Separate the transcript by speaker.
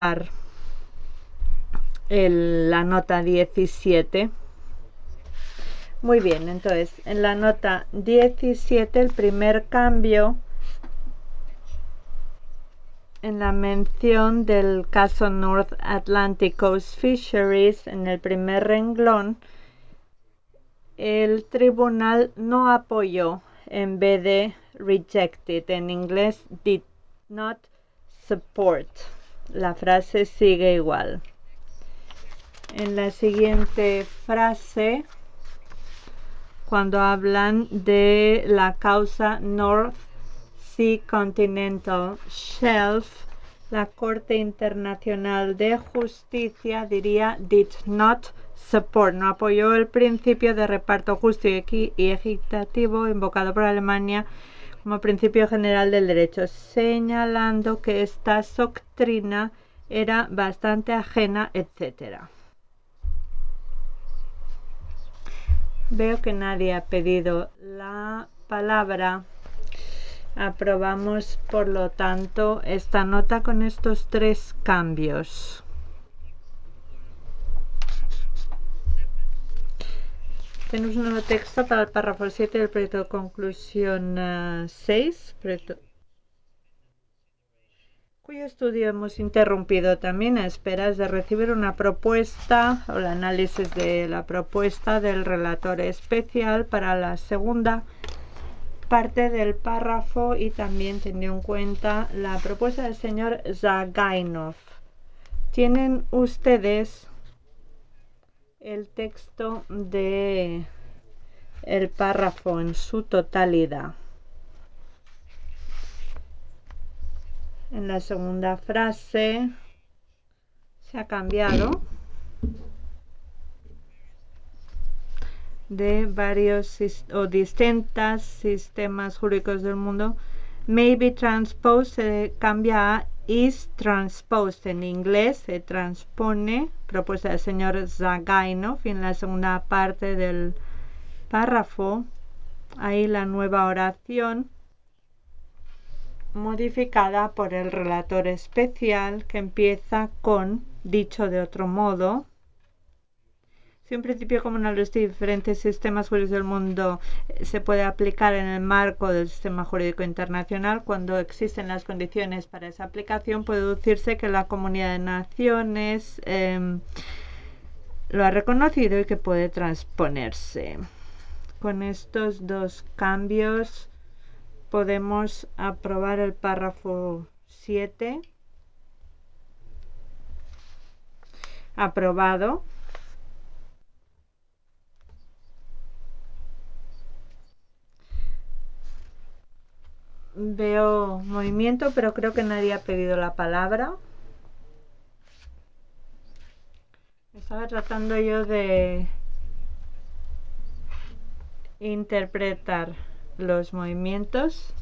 Speaker 1: la nota 17. Muy bien, entonces en la nota 17 el primer cambio en la mención del caso North Atlantic Coast Fisheries, en el primer renglón, el tribunal no apoyó en vez de rejected. En inglés, did not support. La frase sigue igual. En la siguiente frase, cuando hablan de la causa North Sea Continental Shelf, la Corte Internacional de Justicia diría did not support, no apoyó el principio de reparto justo y equitativo invocado por Alemania como principio general del derecho, señalando que esta doctrina era bastante ajena, etc. Veo que nadie ha pedido la palabra. Aprobamos, por lo tanto, esta nota con estos 3 cambios. Tenemos un nuevo texto para el párrafo 7 del proyecto de conclusión 6, cuyo estudio hemos interrumpido también a esperas de recibir una propuesta o el análisis de la propuesta del relator especial para la segunda parte del párrafo y también teniendo en cuenta la propuesta del señor Zagainov. Tienen ustedes el texto de el párrafo en su totalidad. En la segunda frase se ha cambiado de varios o distintos sistemas jurídicos del mundo. May be transposed se cambia a is transposed. En inglés se transpone, propuesta del señor Zagainov, y en la segunda parte del párrafo hay la nueva oración modificada por el relator especial que empieza con, dicho de otro modo, si un principio común a los diferentes sistemas jurídicos del mundo se puede aplicar en el marco del sistema jurídico internacional, cuando existen las condiciones para esa aplicación, puede deducirse que la comunidad de naciones lo ha reconocido y que puede transponerse. Con estos 2 cambios podemos aprobar el párrafo 7. Aprobado. Veo movimiento, pero creo que nadie ha pedido la palabra. Estaba tratando yo de interpretar los movimientos.